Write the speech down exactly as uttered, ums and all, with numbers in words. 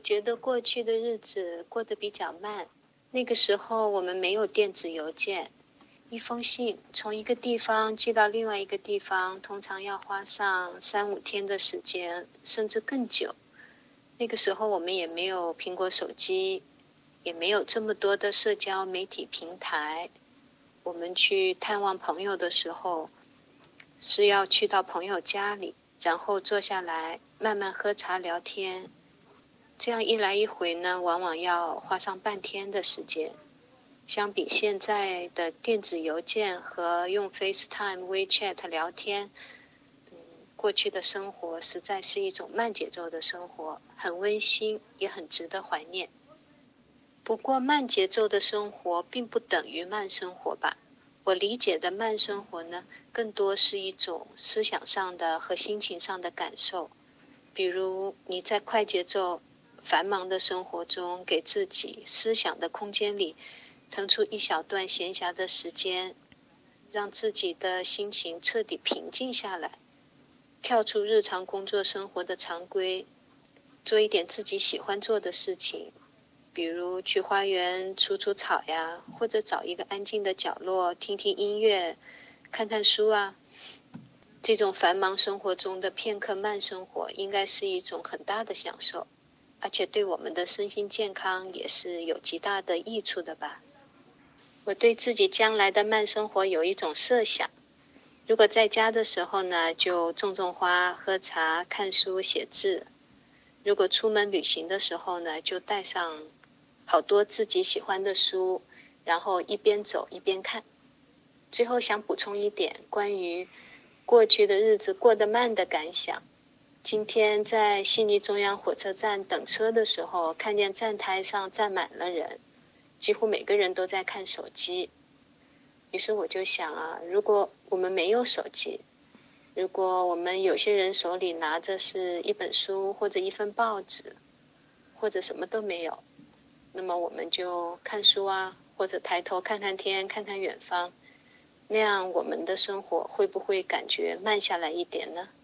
觉得过去的日子过得比较慢，那个时候我们没有电子邮件，一封信从一个地方寄到另外一个地方，通常要花上三五天的时间，甚至更久。那个时候我们也没有苹果手机，也没有这么多的社交媒体平台。我们去探望朋友的时候，是要去到朋友家里，然后坐下来慢慢喝茶聊天。这样一来一回呢，往往要花上半天的时间。相比现在的电子邮件和用 FaceTime、WeChat 聊天，嗯，过去的生活实在是一种慢节奏的生活，很温馨，也很值得怀念。不过慢节奏的生活并不等于慢生活吧？我理解的慢生活呢，更多是一种思想上的和心情上的感受。比如你在快节奏、繁忙的生活中，给自己思想的空间里腾出一小段闲暇的时间，让自己的心情彻底平静下来，跳出日常工作生活的常规，做一点自己喜欢做的事情，比如去花园除除草呀，或者找一个安静的角落听听音乐，看看书啊。这种繁忙生活中的片刻慢生活应该是一种很大的享受，而且对我们的身心健康也是有极大的益处的吧。我对自己将来的慢生活有一种设想，如果在家的时候呢，就种种花、喝茶、看书、写字；如果出门旅行的时候呢，就带上好多自己喜欢的书，然后一边走一边看。最后想补充一点关于过去的日子过得慢的感想。今天在悉尼中央火车站等车的时候，看见站台上站满了人，几乎每个人都在看手机。于是我就想啊，如果我们没有手机，如果我们有些人手里拿着是一本书或者一份报纸，或者什么都没有，那么我们就看书啊，或者抬头看看天，看看远方，那样我们的生活会不会感觉慢下来一点呢？